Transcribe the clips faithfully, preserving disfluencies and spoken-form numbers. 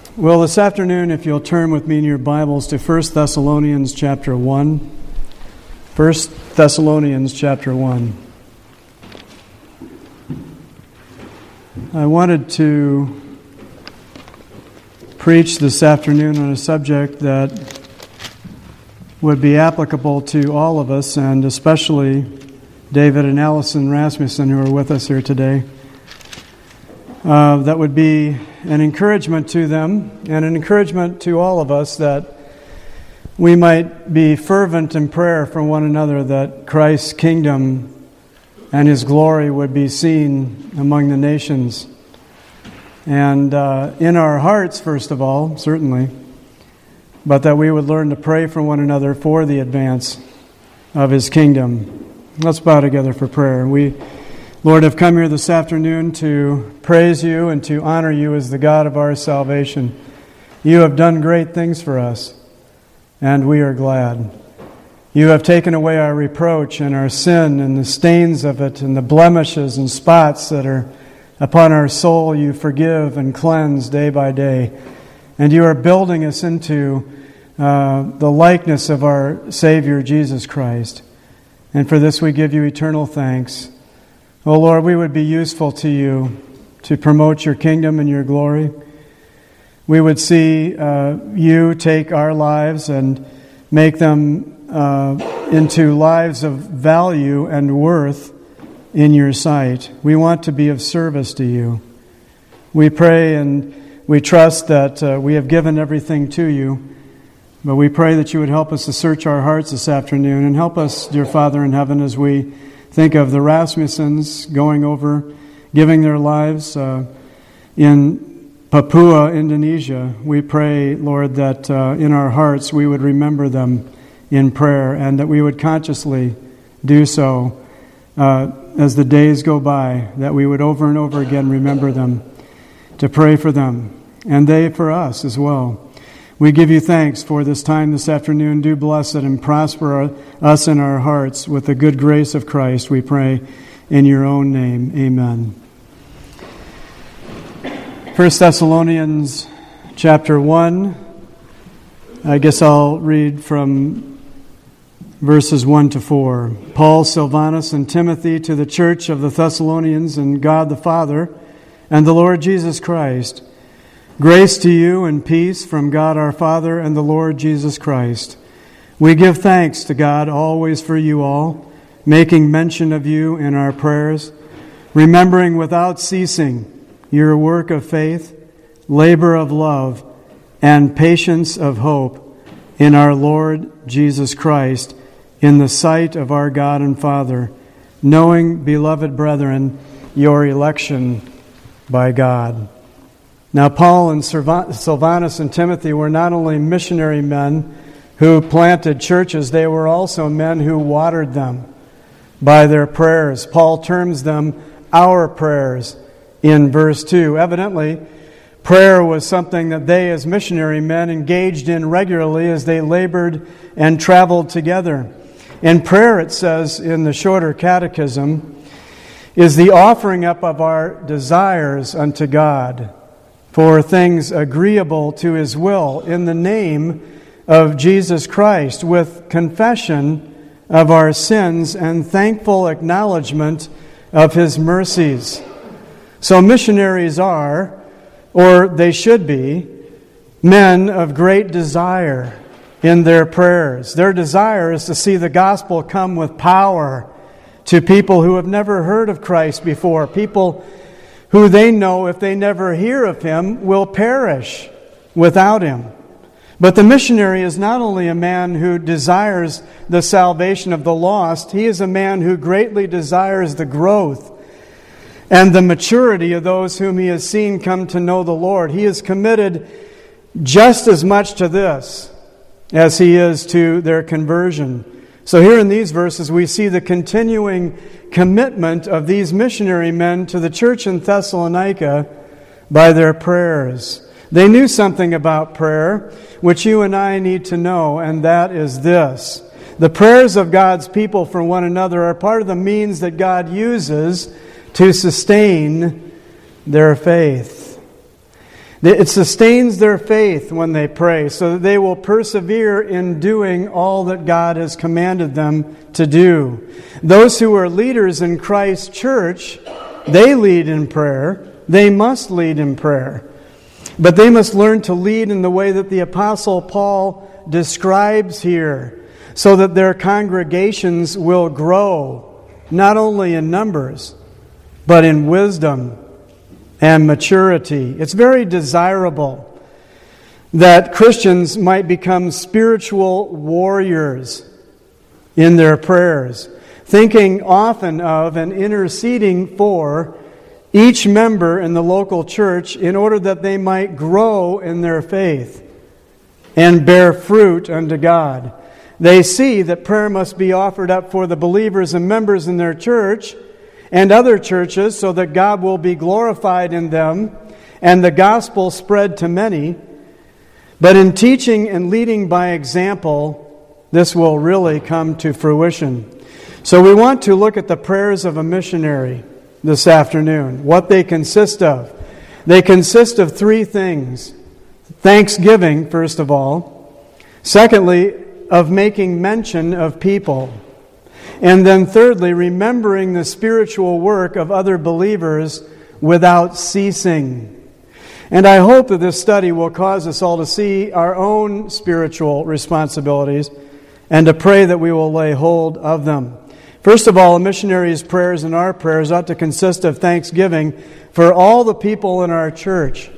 Well, this afternoon, if you'll turn with me in your Bibles to First Thessalonians chapter one. First Thessalonians chapter one. I wanted to preach this afternoon on a subject that would be applicable to all of us, and especially David and Allison Rasmussen, who are with us here today. Uh, that would be an encouragement to them and an encouragement to all of us that we might be fervent in prayer for one another, that Christ's kingdom and His glory would be seen among the nations. And uh, in our hearts, first of all, certainly, but that we would learn to pray for one another for the advance of His kingdom. Let's bow together for prayer. We Lord, I've come here this afternoon to praise You and to honor You as the God of our salvation. You have done great things for us, and we are glad. You have taken away our reproach and our sin and the stains of it and the blemishes and spots that are upon our soul. You forgive and cleanse day by day. And You are building us into uh, the likeness of our Savior, Jesus Christ. And for this we give You eternal thanks. Oh Lord, we would be useful to You to promote Your kingdom and Your glory. We would see uh, You take our lives and make them uh, into lives of value and worth in Your sight. We want to be of service to You. We pray and we trust that uh, we have given everything to You, but we pray that You would help us to search our hearts this afternoon and help us, dear Father in heaven, as we think of the Rasmussens going over, giving their lives uh, in Papua, Indonesia. We pray, Lord, that uh, in our hearts we would remember them in prayer and that we would consciously do so uh, as the days go by, that we would over and over again remember them, to pray for them, and they for us as well. We give You thanks for this time this afternoon. Do bless it and prosper us in our hearts with the good grace of Christ, we pray in Your own name. Amen. First Thessalonians chapter one. I guess I'll read from verses one to four. Paul, Silvanus, and Timothy to the church of the Thessalonians and God the Father and the Lord Jesus Christ. Grace to you and peace from God our Father and the Lord Jesus Christ. We give thanks to God always for you all, making mention of you in our prayers, remembering without ceasing your work of faith, labor of love, and patience of hope in our Lord Jesus Christ, in the sight of our God and Father, knowing, beloved brethren, your election by God. Now, Paul and Silvanus and Timothy were not only missionary men who planted churches, they were also men who watered them by their prayers. Paul terms them our prayers in verse two. Evidently, prayer was something that they as missionary men engaged in regularly as they labored and traveled together. And prayer, it says in the shorter catechism, is the offering up of our desires unto God for things agreeable to His will in the name of Jesus Christ, with confession of our sins and thankful acknowledgement of His mercies. So missionaries are, or they should be, men of great desire in their prayers. Their desire is to see the gospel come with power to people who have never heard of Christ before, people who they know, if they never hear of Him, will perish without Him. But the missionary is not only a man who desires the salvation of the lost, he is a man who greatly desires the growth and the maturity of those whom he has seen come to know the Lord. He is committed just as much to this as he is to their conversion. So here in these verses we see the continuing commitment of these missionary men to the church in Thessalonica by their prayers. They knew something about prayer, which you and I need to know, and that is this. The prayers of God's people for one another are part of the means that God uses to sustain their faith. It sustains their faith when they pray, so that they will persevere in doing all that God has commanded them to do. Those who are leaders in Christ's church, they lead in prayer. They must lead in prayer. But they must learn to lead in the way that the Apostle Paul describes here, so that their congregations will grow, not only in numbers, but in wisdom and maturity. It's very desirable that Christians might become spiritual warriors in their prayers, thinking often of and interceding for each member in the local church in order that they might grow in their faith and bear fruit unto God. They see that prayer must be offered up for the believers and members in their church and other churches, so that God will be glorified in them and the gospel spread to many. But in teaching and leading by example, this will really come to fruition. So we want to look at the prayers of a missionary this afternoon, what they consist of. They consist of three things. Thanksgiving, first of all. Secondly, of making mention of people. And then thirdly, remembering the spiritual work of other believers without ceasing. And I hope that this study will cause us all to see our own spiritual responsibilities and to pray that we will lay hold of them. First of all, a missionary's prayers and our prayers ought to consist of thanksgiving for all the people in our church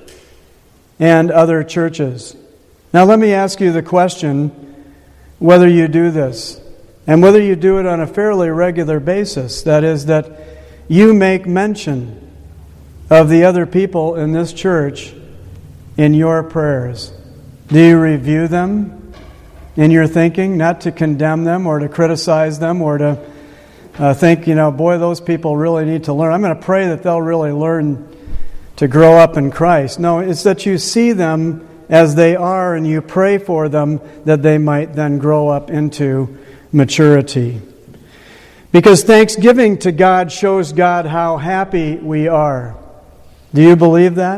and other churches. Now let me ask you the question whether you do this. And whether you do it on a fairly regular basis, that is, that you make mention of the other people in this church in your prayers. Do you review them in your thinking, not to condemn them or to criticize them or to uh, think, you know, boy, those people really need to learn. I'm going to pray that they'll really learn to grow up in Christ. No, it's that you see them as they are and you pray for them that they might then grow up into maturity. Because thanksgiving to God shows God how happy we are. Do you believe that?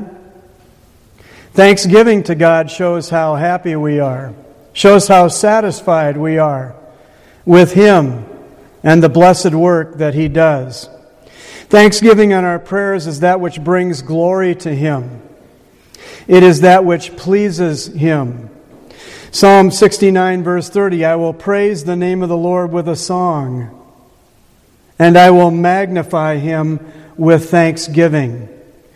Thanksgiving to God shows how happy we are, shows how satisfied we are with Him and the blessed work that He does. Thanksgiving on our prayers is that which brings glory to Him. It is that which pleases Him. Psalm sixty-nine, verse thirty, I will praise the name of the Lord with a song, and I will magnify Him with thanksgiving.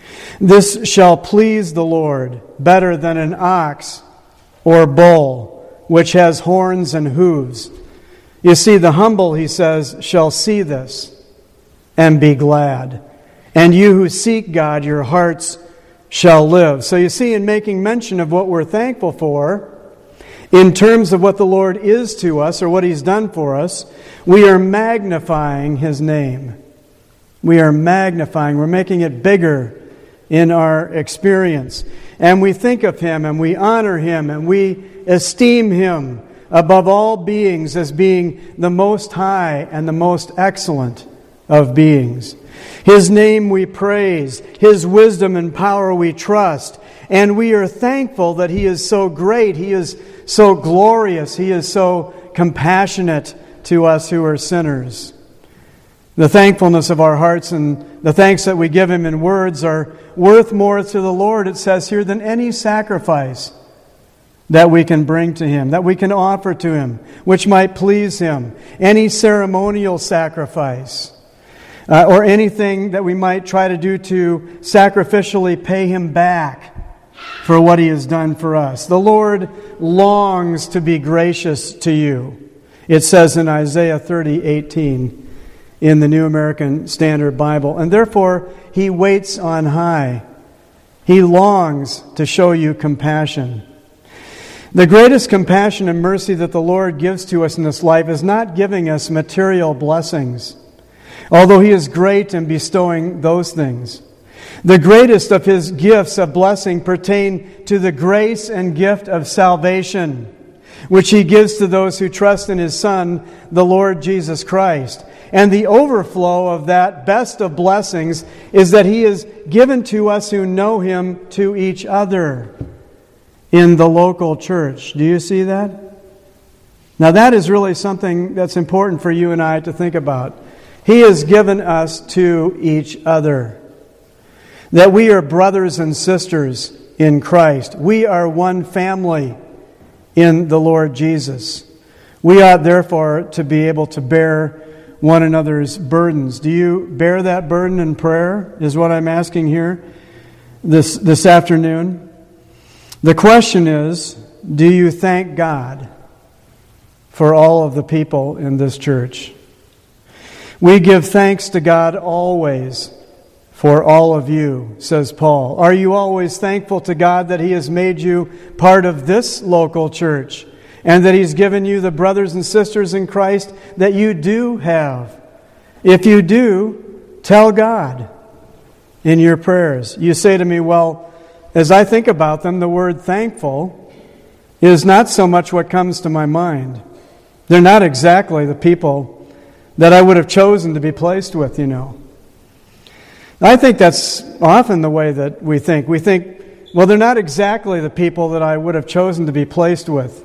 This shall please the Lord better than an ox or bull, which has horns and hooves. You see, the humble, he says, shall see this and be glad. And you who seek God, your hearts shall live. So you see, in making mention of what we're thankful for, in terms of what the Lord is to us or what He's done for us, we are magnifying His name. We are magnifying, we're making it bigger in our experience. And we think of Him and we honor Him and we esteem Him above all beings as being the most high and the most excellent of beings. His name we praise, His wisdom and power we trust, and we are thankful that He is so great, He is so glorious, He is so compassionate to us who are sinners. The thankfulness of our hearts and the thanks that we give Him in words are worth more to the Lord, it says here, than any sacrifice that we can bring to Him, that we can offer to Him, which might please Him. Any ceremonial sacrifice, uh, or anything that we might try to do to sacrificially pay Him back for what He has done for us. The Lord longs to be gracious to you. It says in Isaiah thirty eighteen in the New American Standard Bible. And therefore, He waits on high. He longs to show you compassion. The greatest compassion and mercy that the Lord gives to us in this life is not giving us material blessings, although He is great in bestowing those things. The greatest of His gifts of blessing pertain to the grace and gift of salvation, which He gives to those who trust in His Son, the Lord Jesus Christ. And the overflow of that best of blessings is that He is given to us who know Him to each other in the local church. Do you see that? Now that is really something that's important for you and I to think about. He has given us to each other. That we are brothers and sisters in Christ. We are one family in the Lord Jesus. We ought therefore to be able to bear one another's burdens. Do you bear that burden in prayer, is what I'm asking here this, this afternoon? The question is, do you thank God for all of the people in this church? We give thanks to God always for all of you, says Paul. Are you always thankful to God that He has made you part of this local church and that He's given you the brothers and sisters in Christ that you do have? If you do, tell God in your prayers. You say to me, well, as I think about them, the word thankful is not so much what comes to my mind. They're not exactly the people that I would have chosen to be placed with, you know. I think that's often the way that we think. We think, well, they're not exactly the people that I would have chosen to be placed with.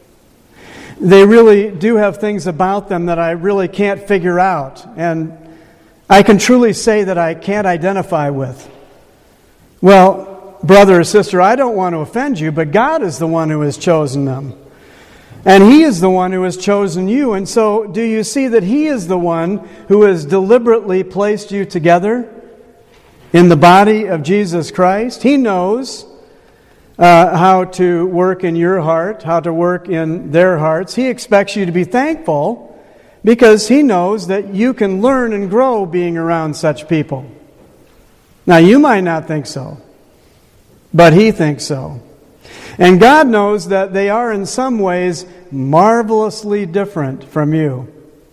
They really do have things about them that I really can't figure out, and I can truly say that I can't identify with. Well, brother or sister, I don't want to offend you, but God is the one who has chosen them. And He is the one who has chosen you. And so, do you see that He is the one who has deliberately placed you together in the body of Jesus Christ? He knows uh, how to work in your heart, how to work in their hearts. He expects you to be thankful because He knows that you can learn and grow being around such people. Now, you might not think so, but He thinks so. And God knows that they are in some ways marvelously different from you.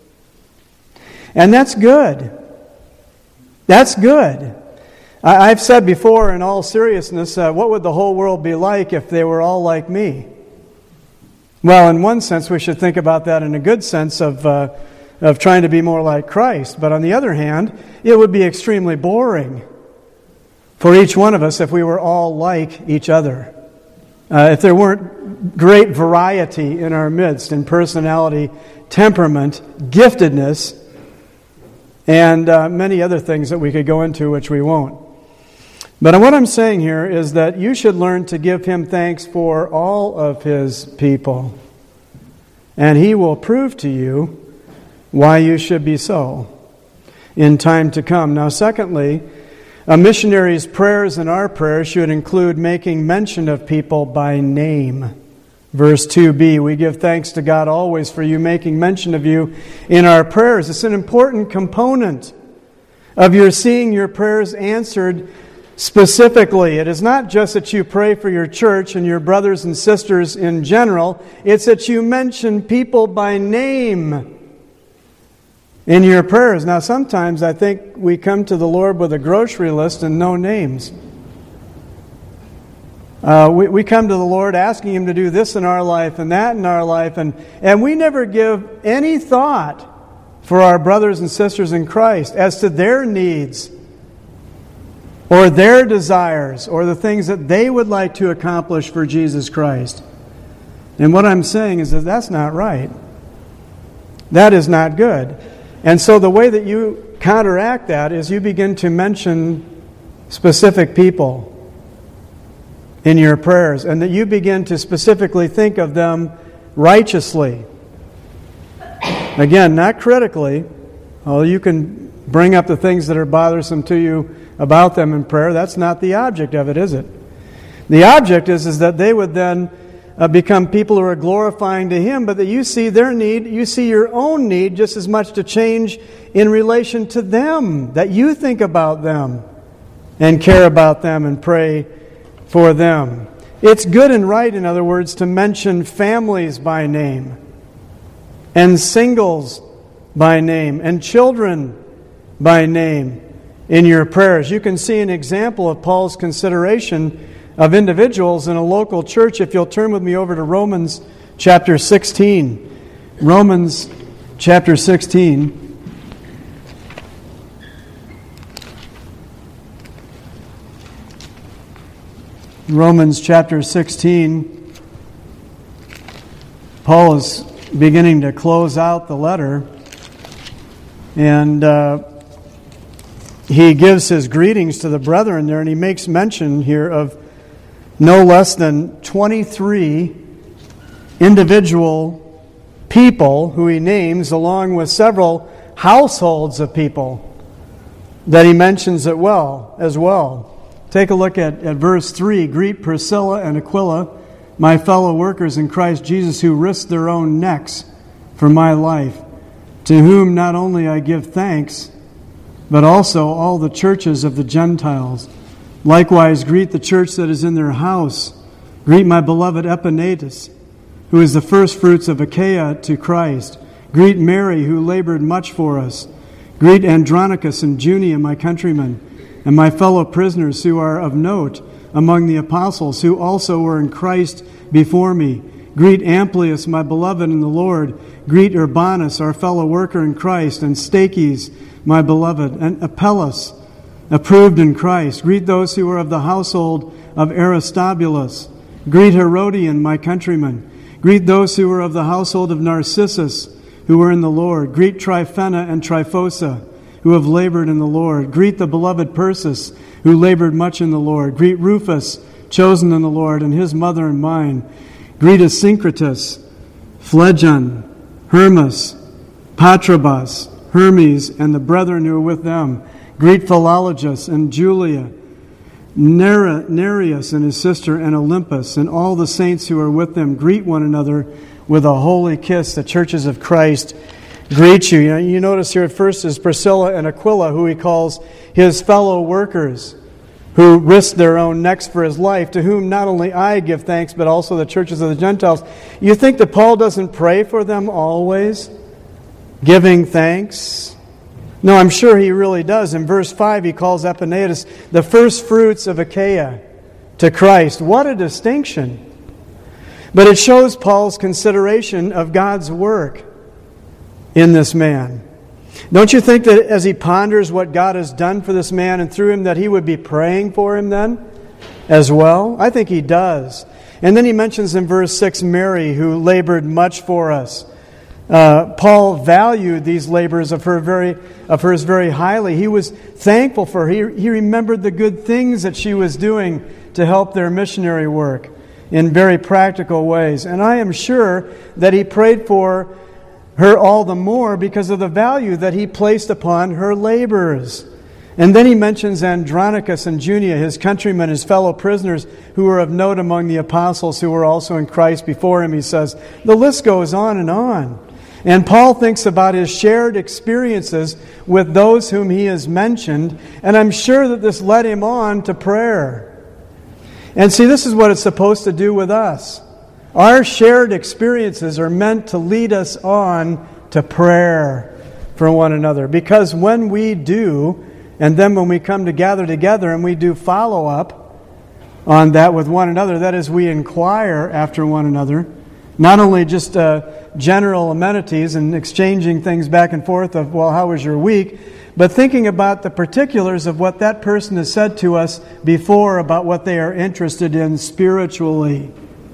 And that's good. That's good. I, I've said before, in all seriousness, uh, what would the whole world be like if they were all like me? Well, in one sense, we should think about that in a good sense of, uh, of trying to be more like Christ. But on the other hand, it would be extremely boring for each one of us if we were all like each other. Uh, if there weren't great variety in our midst in personality, temperament, giftedness, and uh, many other things that we could go into, which we won't. But what I'm saying here is that you should learn to give Him thanks for all of His people. And He will prove to you why you should be so in time to come. Now, secondly, a missionary's prayers and our prayers should include making mention of people by name. Verse two b, we give thanks to God always for you, making mention of you in our prayers. It's an important component of your seeing your prayers answered specifically. It is not just that you pray for your church and your brothers and sisters in general. It's that you mention people by name in your prayers. Now, sometimes I think we come to the Lord with a grocery list and no names. Uh, we, we come to the Lord asking Him to do this in our life and that in our life, and, and we never give any thought for our brothers and sisters in Christ as to their needs or their desires or the things that they would like to accomplish for Jesus Christ. And what I'm saying is that that's not right. That is not good. And so the way that you counteract that is you begin to mention specific people in your prayers, and that you begin to specifically think of them righteously. Again, not critically. Oh, you can bring up the things that are bothersome to you about them in prayer. That's not the object of it, is it? The object is, is that they would then Uh, become people who are glorifying to Him, but that you see their need, you see your own need just as much to change in relation to them, that you think about them and care about them and pray for them. It's good and right, in other words, to mention families by name and singles by name and children by name in your prayers. You can see an example of Paul's consideration of individuals in a local church if you'll turn with me over to Romans chapter sixteen. Romans chapter sixteen. Romans chapter sixteen, Paul is beginning to close out the letter, and uh, he gives his greetings to the brethren there, and he makes mention here of no less than twenty-three individual people who he names, along with several households of people that he mentions it well as well. Take a look at, at verse three. Greet Priscilla and Aquila, my fellow workers in Christ Jesus, who risked their own necks for my life, to whom not only I give thanks, but also all the churches of the Gentiles. Likewise, greet the church that is in their house. Greet my beloved Epaenetus, who is the firstfruits of Achaia to Christ. Greet Mary, who labored much for us. Greet Andronicus and Junia, my countrymen, and my fellow prisoners who are of note among the apostles, who also were in Christ before me. Greet Amplias, my beloved in the Lord. Greet Urbanus, our fellow worker in Christ, and Stachys, my beloved, and Apelles, approved in Christ. Greet those who are of the household of Aristobulus. Greet Herodian, my countryman. Greet those who are of the household of Narcissus, who are in the Lord. Greet Tryphena and Tryphosa, who have labored in the Lord. Greet the beloved Persis, who labored much in the Lord. Greet Rufus, chosen in the Lord, and his mother and mine. Greet Asyncritus, Phlegon, Hermas, Patrobas, Hermes, and the brethren who are with them. Greet Philologus and Julia, Nereus and his sister, and Olympus, and all the saints who are with them. Greet one another with a holy kiss. The churches of Christ greet you. You know, you notice here at first is Priscilla and Aquila, who he calls his fellow workers, who risked their own necks for his life, to whom not only I give thanks, but also the churches of the Gentiles. You think that Paul doesn't pray for them always, giving thanks? No, I'm sure he really does. In verse five, he calls Epaenetus the first fruits of Achaia to Christ. What a distinction! But it shows Paul's consideration of God's work in this man. Don't you think that as he ponders what God has done for this man and through him, that he would be praying for him then as well? I think he does. And then he mentions in verse six Mary, who labored much for us. Uh, Paul valued these labors of her very of hers very highly. He was thankful for her. He, he remembered the good things that she was doing to help their missionary work in very practical ways. And I am sure that he prayed for her all the more because of the value that he placed upon her labors. And then he mentions Andronicus and Junia, his countrymen, his fellow prisoners, who were of note among the apostles, who were also in Christ before him. He says, the list goes on and on. And Paul thinks about his shared experiences with those whom he has mentioned, and I'm sure that this led him on to prayer. And see, this is what it's supposed to do with us. Our shared experiences are meant to lead us on to prayer for one another. Because when we do, and then when we come to gather together and we do follow up on that with one another, that is, we inquire after one another, not only just uh, general amenities and exchanging things back and forth of, well, how was your week? But thinking about the particulars of what that person has said to us before about what they are interested in spiritually.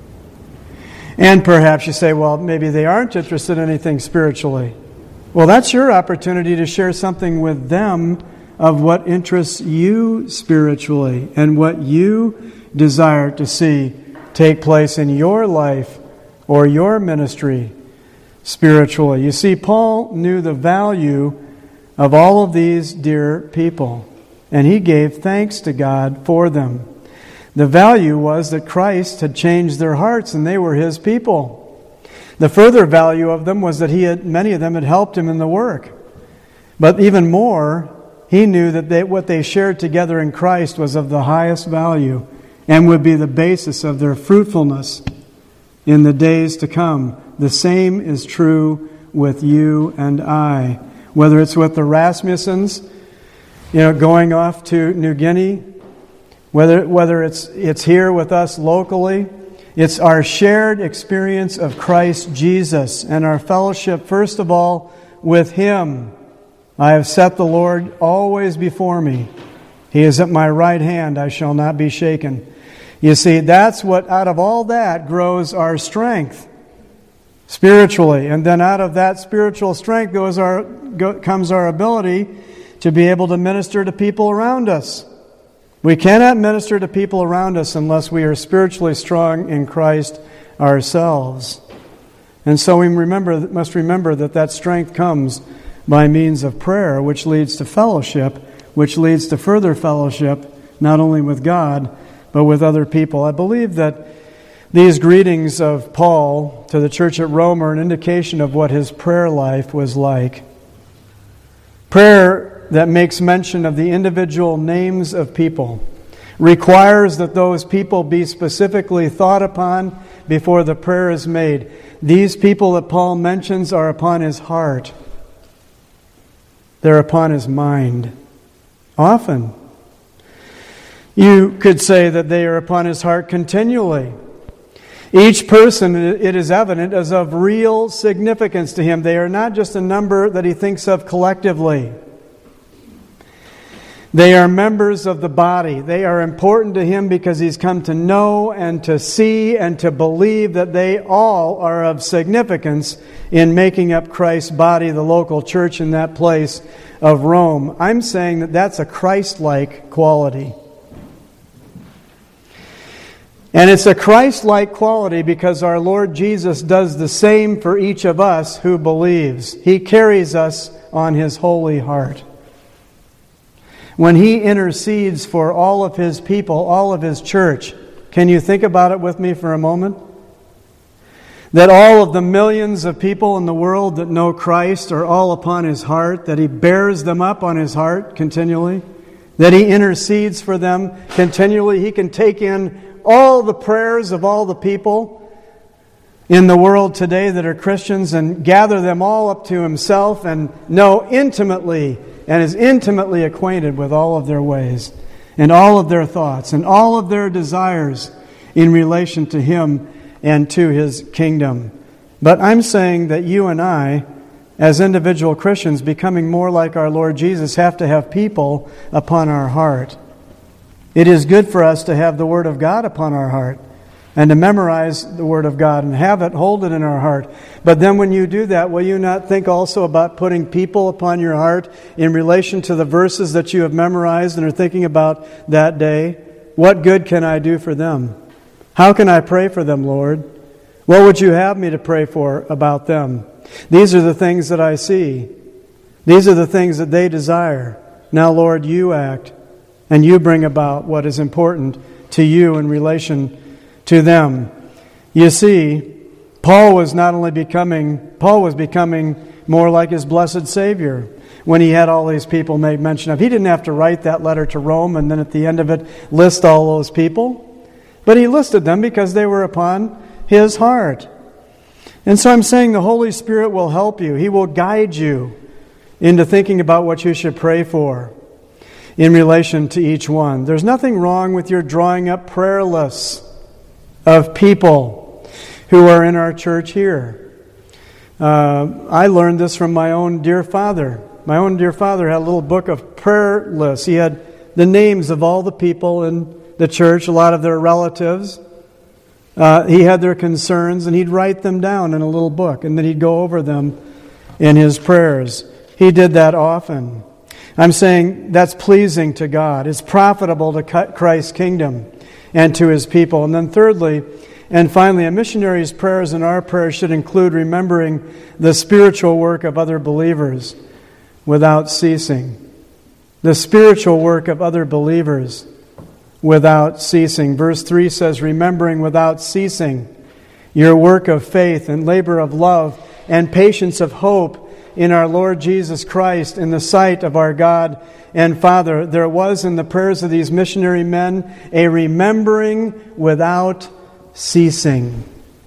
And perhaps you say, well, maybe they aren't interested in anything spiritually. Well, that's your opportunity to share something with them of what interests you spiritually and what you desire to see take place in your life or your ministry spiritually. You see, Paul knew the value of all of these dear people, and he gave thanks to God for them. The value was that Christ had changed their hearts and they were his people. The further value of them was that he had, many of them had helped him in the work. But even more, he knew that they, what they shared together in Christ was of the highest value and would be the basis of their fruitfulness in the days to come. The same is true with you and I. Whether it's with the Rasmussens, you know, going off to New Guinea, whether whether it's it's here with us locally, it's our shared experience of Christ Jesus and our fellowship, first of all, with Him. I have set the Lord always before me. He is at my right hand, I shall not be shaken. You see, that's what, out of all that, grows our strength spiritually. And then out of that spiritual strength goes our, go, comes our ability to be able to minister to people around us. We cannot minister to people around us unless we are spiritually strong in Christ ourselves. And so we remember, must remember that that strength comes by means of prayer, which leads to fellowship, which leads to further fellowship, not only with God, but with other people. I believe that these greetings of Paul to the church at Rome are an indication of what his prayer life was like. Prayer that makes mention of the individual names of people requires that those people be specifically thought upon before the prayer is made. These people that Paul mentions are upon his heart. They're upon his mind. Often. You could say that they are upon his heart continually. Each person, it is evident, is of real significance to him. They are not just a number that he thinks of collectively. They are members of the body. They are important to him because he's come to know and to see and to believe that they all are of significance in making up Christ's body, the local church in that place of Rome. I'm saying that that's a Christ-like quality. And it's a Christ-like quality because our Lord Jesus does the same for each of us who believes. He carries us on His holy heart. When He intercedes for all of His people, all of His church, can you think about it with me for a moment? That all of the millions of people in the world that know Christ are all upon His heart, that He bears them up on His heart continually, that He intercedes for them continually. He can take in all the prayers of all the people in the world today that are Christians and gather them all up to Himself and know intimately and is intimately acquainted with all of their ways and all of their thoughts and all of their desires in relation to Him and to His kingdom. But I'm saying that you and I, as individual Christians, becoming more like our Lord Jesus, have to have people upon our heart. It is good for us to have the Word of God upon our heart and to memorize the Word of God and have it, hold it in our heart. But then when you do that, will you not think also about putting people upon your heart in relation to the verses that you have memorized and are thinking about that day? What good can I do for them? How can I pray for them, Lord? What would you have me to pray for about them? These are the things that I see. These are the things that they desire. Now, Lord, you act. And you bring about what is important to you in relation to them. You see, Paul was not only becoming, Paul was becoming more like his blessed Savior when he had all these people made mention of. He didn't have to write that letter to Rome and then at the end of it list all those people. But he listed them because they were upon his heart. And so I'm saying the Holy Spirit will help you. He will guide you into thinking about what you should pray for in relation to each one. There's nothing wrong with your drawing up prayer lists of people who are in our church here. Uh, I learned this from my own dear father. My own dear father had a little book of prayer lists. He had the names of all the people in the church, a lot of their relatives. Uh, he had their concerns, and he'd write them down in a little book, and then he'd go over them in his prayers. He did that often. I'm saying that's pleasing to God. It's profitable to Christ's kingdom and to His people. And then thirdly, and finally, a missionary's prayers and our prayers should include remembering the spiritual work of other believers without ceasing. The spiritual work of other believers without ceasing. Verse three says, remembering without ceasing your work of faith and labor of love and patience of hope in our Lord Jesus Christ, in the sight of our God and Father. There was in the prayers of these missionary men a remembering without ceasing.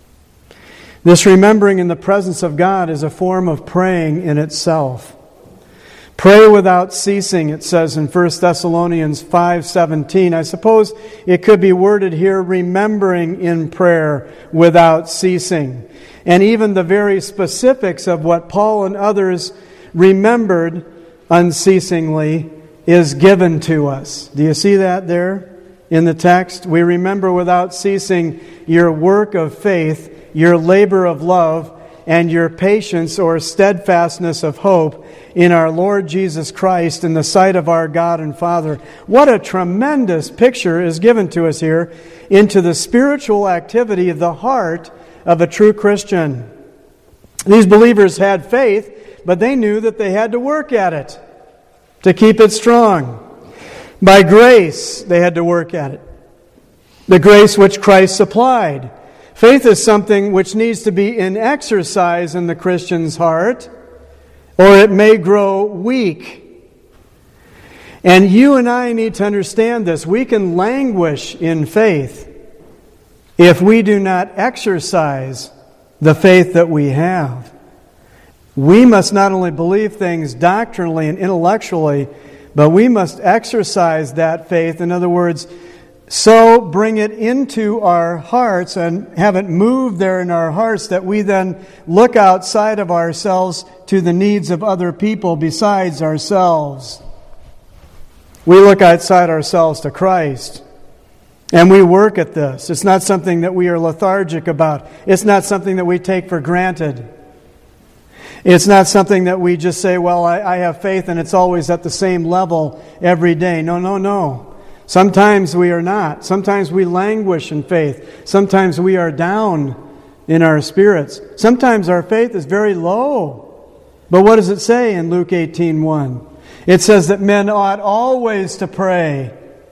This remembering in the presence of God is a form of praying in itself. Pray without ceasing, it says in First Thessalonians five seventeen. I suppose it could be worded here, remembering in prayer without ceasing. And even the very specifics of what Paul and others remembered unceasingly is given to us. Do you see that there? in the text. We remember without ceasing your work of faith, your labor of love, and your patience or steadfastness of hope in our Lord Jesus Christ in the sight of our God and Father. What a tremendous picture is given to us here into the spiritual activity of the heart of a true Christian. These believers had faith, but they knew that they had to work at it to keep it strong. By grace, they had to work at it. The grace which Christ supplied. Faith is something which needs to be in exercise in the Christian's heart, or it may grow weak. And you and I need to understand this. We can languish in faith if we do not exercise the faith that we have. We must not only believe things doctrinally and intellectually, but we must exercise that faith. In other words, so bring it into our hearts and have it move there in our hearts that we then look outside of ourselves to the needs of other people besides ourselves. We look outside ourselves to Christ. And we work at this. It's not something that we are lethargic about. It's not something that we take for granted. It's not something that we just say, well, I, I have faith and it's always at the same level every day. No, no, no. Sometimes we are not. Sometimes we languish in faith. Sometimes we are down in our spirits. Sometimes our faith is very low. But what does it say in Luke eighteen one? It says that men ought always to pray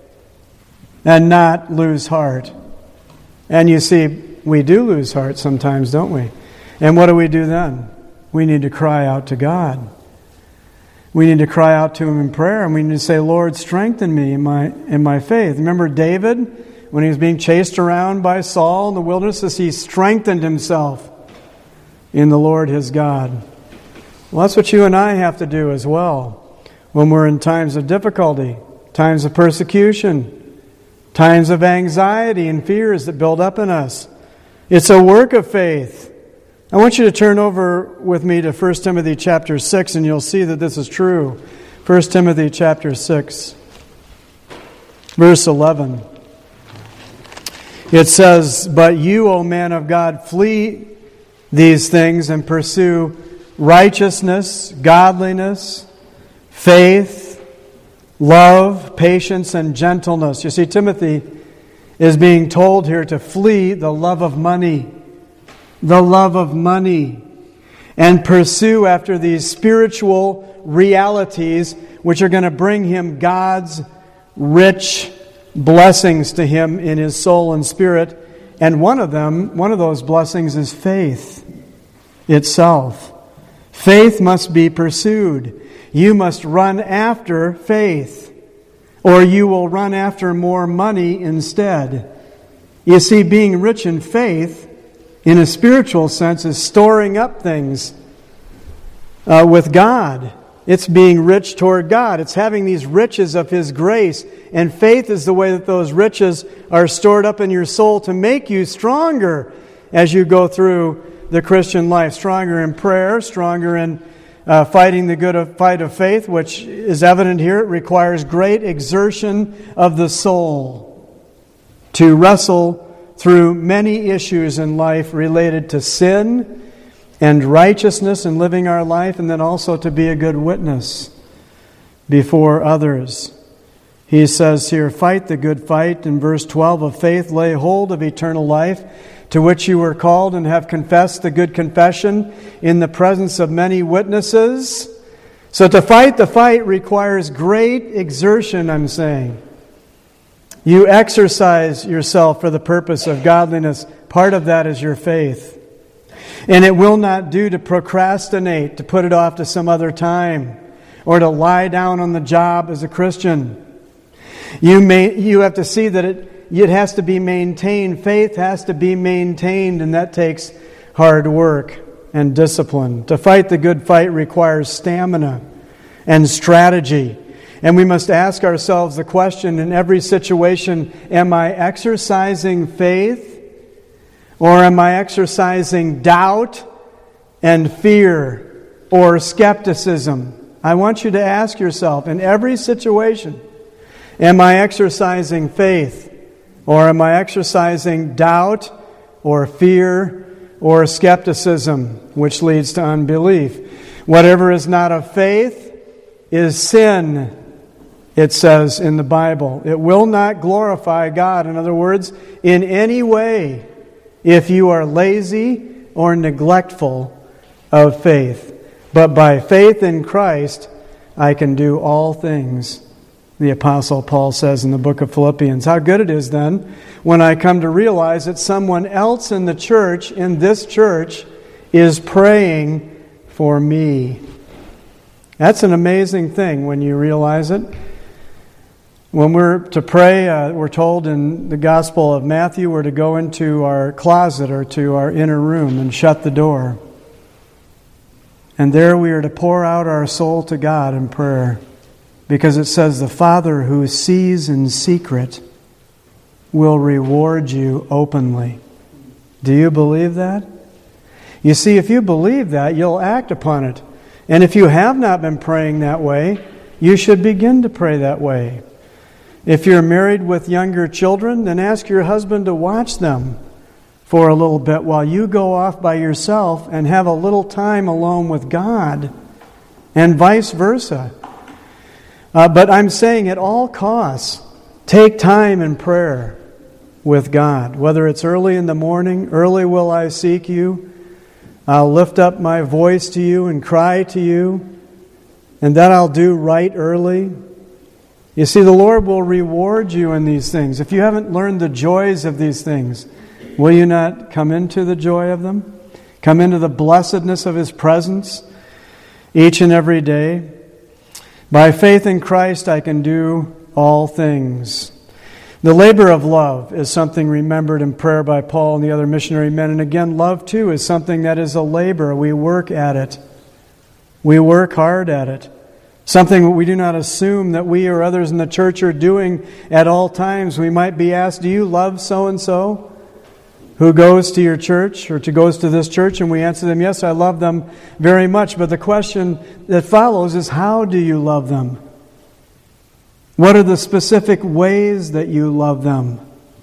and not lose heart. And you see, we do lose heart sometimes, don't we? And what do we do then? We need to cry out to God. We need to cry out to Him in prayer, and we need to say, Lord, strengthen me in my in my faith. Remember David, when he was being chased around by Saul in the wilderness, as he strengthened himself in the Lord his God. Well, that's what you and I have to do as well when we're in times of difficulty, times of persecution, times of anxiety and fears that build up in us. It's a work of faith. I want you to turn over with me to First Timothy chapter six, and you'll see that this is true. First Timothy chapter six, verse eleven. It says, "But you, O man of God, flee these things and pursue righteousness, godliness, faith, love, patience, and gentleness." You see, Timothy is being told here to flee the love of money. The love of money, and pursue after these spiritual realities which are going to bring him God's rich blessings to him in his soul and spirit. And one of them, one of those blessings is faith itself. Faith must be pursued. You must run after faith, or you will run after more money instead. You see, being rich in faith in a spiritual sense is storing up things uh, with God. It's being rich toward God. It's having these riches of His grace. And faith is the way that those riches are stored up in your soul to make you stronger as you go through the Christian life. Stronger in prayer, stronger in uh, fighting the good of, fight of faith, which is evident here. It requires great exertion of the soul to wrestle through many issues in life related to sin and righteousness and living our life, and then also to be a good witness before others. He says here, fight the good fight, in verse twelve, of faith, lay hold of eternal life, to which you were called and have confessed the good confession in the presence of many witnesses. So to fight the fight requires great exertion, I'm saying. You exercise yourself for the purpose of godliness. Part of that is your faith. And it will not do to procrastinate, to put it off to some other time, or to lie down on the job as a Christian. You may you have to see that it, it has to be maintained. Faith has to be maintained, and that takes hard work and discipline. To fight the good fight requires stamina and strategy. And we must ask ourselves the question in every situation, am I exercising faith, or am I exercising doubt and fear or skepticism? I want you to ask yourself in every situation, Am I exercising faith? Or am I exercising doubt or fear or skepticism, which leads to unbelief? Whatever is not of faith is sin, it says in the Bible. It will not glorify God. In other words, in any way, if you are lazy or neglectful of faith. But by faith in Christ, I can do all things, the Apostle Paul says in the book of Philippians. How good it is then when I come to realize that someone else in the church, in this church, is praying for me. That's an amazing thing when you realize it. When we're to pray, uh, we're told in the Gospel of Matthew, we're to go into our closet or to our inner room and shut the door. And there we are to pour out our soul to God in prayer. Because it says, the Father who sees in secret will reward you openly. Do you believe that? You see, if you believe that, you'll act upon it. And if you have not been praying that way, you should begin to pray that way. If you're married with younger children, then ask your husband to watch them for a little bit while you go off by yourself and have a little time alone with God, and vice versa. Uh, but I'm saying at all costs, take time in prayer with God. Whether it's early in the morning, early will I seek you. I'll lift up my voice to you and cry to you. And that I'll do right early. You see, the Lord will reward you in these things. If you haven't learned the joys of these things, will you not come into the joy of them? Come into the blessedness of His presence each and every day? By faith in Christ, I can do all things. The labor of love is something remembered in prayer by Paul and the other missionary men. And again, love too is something that is a labor. We work at it. We work hard at it. Something that we do not assume that we or others in the church are doing at all times. We might be asked, do you love so-and-so who goes to your church or to goes to this church? And we answer them, yes, I love them very much. But the question that follows is, how do you love them? What are the specific ways that you love them?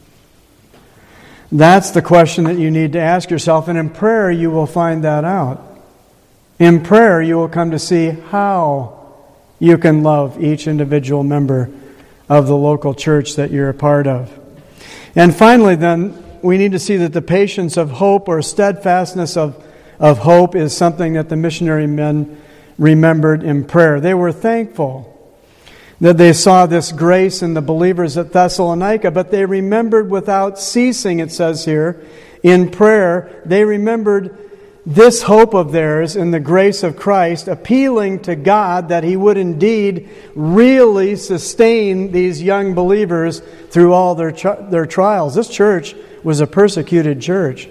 That's the question that you need to ask yourself. And in prayer, you will find that out. In prayer, you will come to see how you can love each individual member of the local church that you're a part of. And finally, then, we need to see that the patience of hope or steadfastness of, of hope is something that the missionary men remembered in prayer. They were thankful that they saw this grace in the believers at Thessalonica, but they remembered without ceasing, it says here, in prayer, they remembered this hope of theirs in the grace of Christ, appealing to God that He would indeed really sustain these young believers through all their their trials. This church was a persecuted church,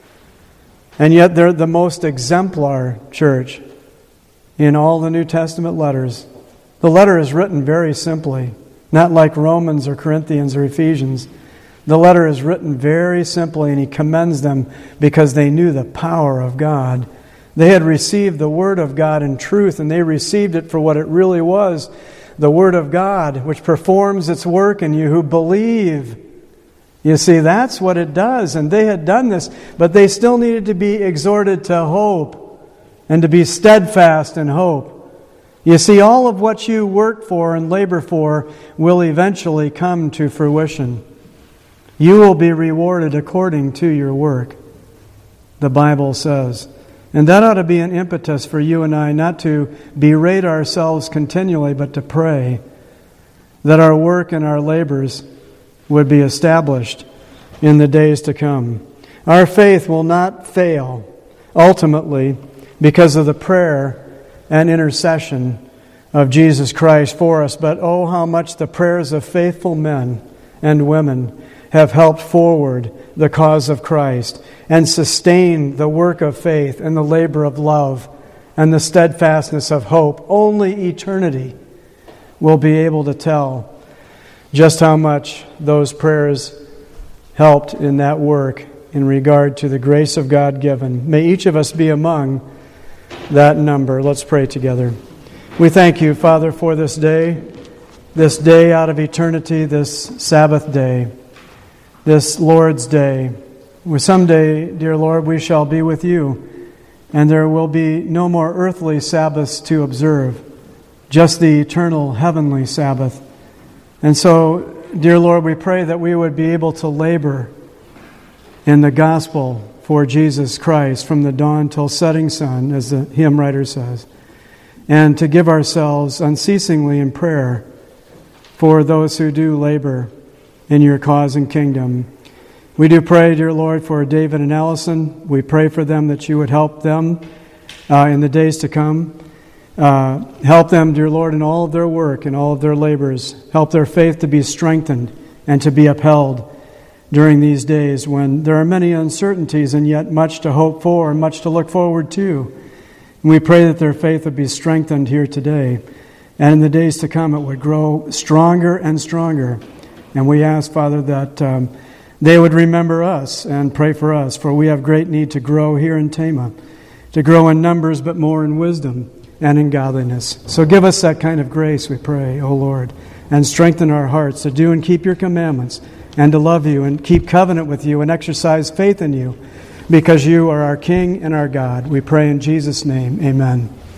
and yet they're the most exemplar church in all the New Testament letters. The letter is written very simply, not like Romans or Corinthians or Ephesians. The letter is written very simply, and he commends them because they knew the power of God. They had received the Word of God in truth, and they received it for what it really was, the Word of God, which performs its work in you who believe. You see, that's what it does, and they had done this, but they still needed to be exhorted to hope and to be steadfast in hope. You see, all of what you work for and labor for will eventually come to fruition. You will be rewarded according to your work, the Bible says. And that ought to be an impetus for you and I, not to berate ourselves continually, but to pray that our work and our labors would be established in the days to come. Our faith will not fail, ultimately, because of the prayer and intercession of Jesus Christ for us. But oh, how much the prayers of faithful men and women have helped forward the cause of Christ and sustained the work of faith and the labor of love and the steadfastness of hope. Only eternity will be able to tell just how much those prayers helped in that work in regard to the grace of God given. May each of us be among that number. Let's pray together. We thank you, Father, for this day. this day out of eternity, this Sabbath day, this Lord's day, where someday, dear Lord, we shall be with you, and there will be no more earthly Sabbaths to observe, just the eternal heavenly Sabbath. And so, dear Lord, we pray that we would be able to labor in the gospel for Jesus Christ from the dawn till setting sun, as the hymn writer says, and to give ourselves unceasingly in prayer for those who do labor in your cause and kingdom. We do pray, dear Lord, for David and Allison. We pray for them that you would help them uh, in the days to come. Uh, help them, dear Lord, in all of their work and all of their labors. Help their faith to be strengthened and to be upheld during these days when there are many uncertainties and yet much to hope for and much to look forward to. And we pray that their faith would be strengthened here today, and in the days to come it would grow stronger and stronger. And we ask, Father, that um, they would remember us and pray for us, for we have great need to grow here in Tama, to grow in numbers but more in wisdom and in godliness. So give us that kind of grace, we pray, O Lord, and strengthen our hearts to do and keep your commandments, and to love you and keep covenant with you and exercise faith in you, because you are our King and our God. We pray in Jesus' name, amen.